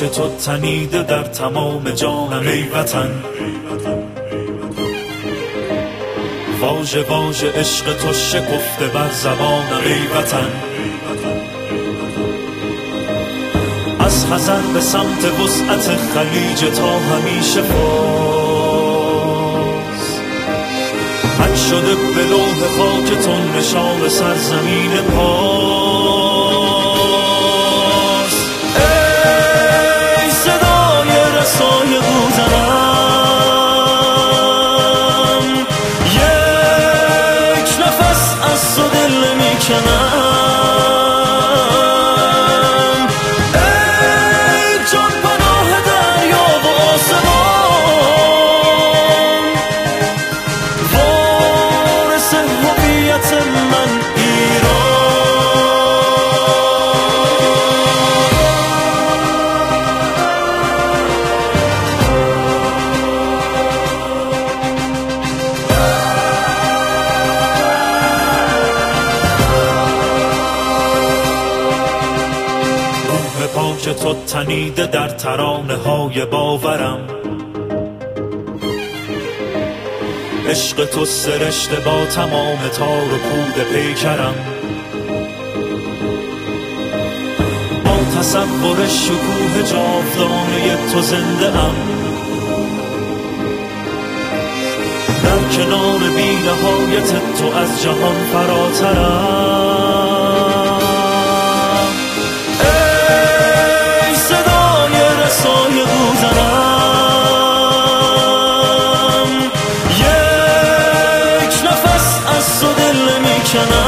پاک تو تنیده در تمام جانم ای وطن. واژه واژه عشق تو شکفته بر زبانم ای وطن. از خزر به سمت وسعت خلیج تا همیشه فاز، حک شده به لوح خاک تو نشان سرزمین پاس. ای صدای رسای بوزنم، یک نفس از تو دل میکنم. پاک تو تنیده در ترانه های باورم، عشق تو سرشته با تمام تار و پود پیکرم. با تصور شکوه جاودانه تو زنده ام، در کنار بی نهایت تو از جهان فراترم. یک نفس از تو دل میکنم.